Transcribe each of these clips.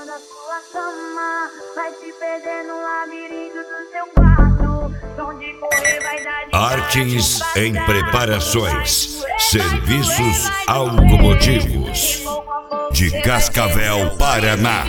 da sua cama, vai se perder no labirinto do seu quarto. Onde correr vai dar de Artes em preparações, serviços automotivos, de Cascavel, Paraná.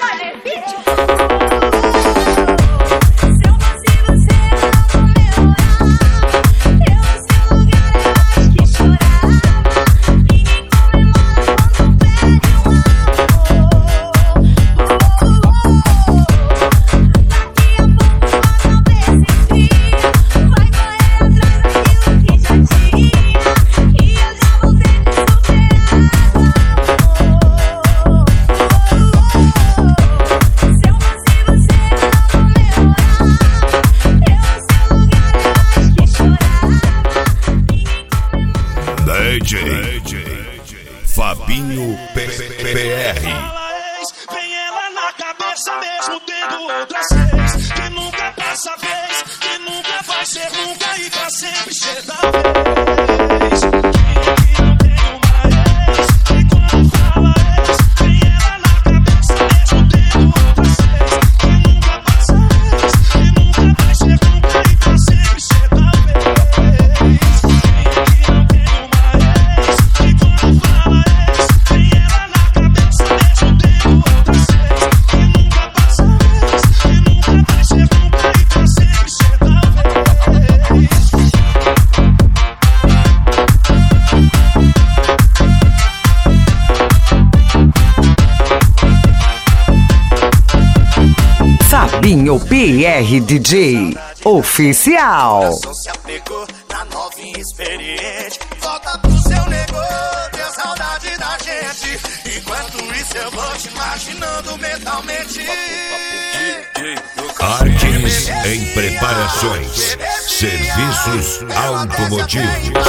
DJ Fabinho PR. Vem ela na cabeça mesmo tendo outras seis. Que nunca passa vez, que nunca vai ser nunca e pra sempre ser da vez. Que não tem uma ex, e quando fala ex, vem ela na cabeça mesmo tendo outras seis. Que nunca passa vez, que nunca vai ser nunca e pra sempre ser da vez. Que não tem uma ex, e quando fala ex, vem ela na cabeça mesmo tendo outras seis. Que nunca passa vez, que nunca vai ser nunca e pra sempre ser da vez. Fabinho PR DJ Oficial. Se apegou na novinha experiente. Volta pro seu negócio, tem saudade da gente. Enquanto isso eu vou te imaginando mentalmente. Artes em preparações, serviços automotivos.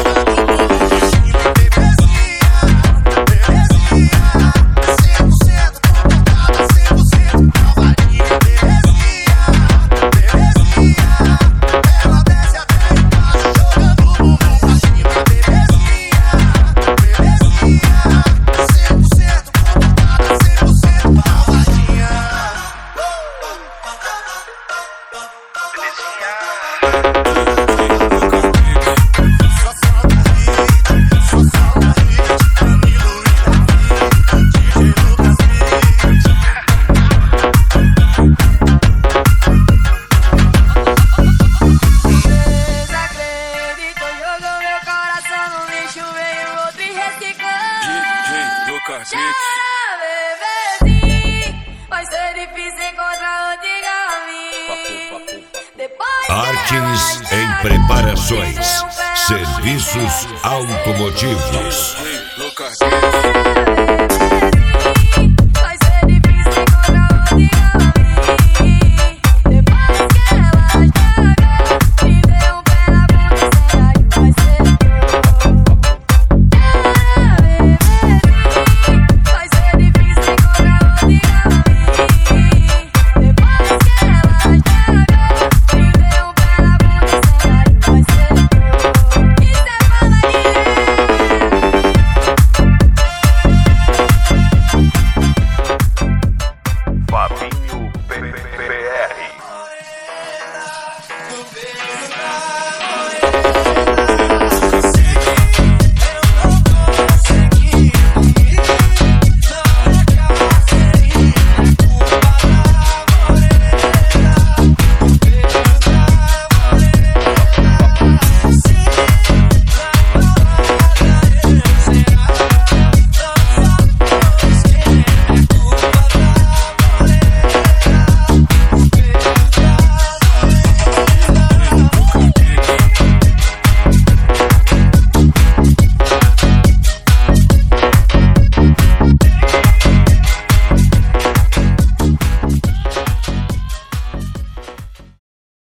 Vai ser difícil encontrar outro igual a mim. Artes em preparações, serviços automotivos.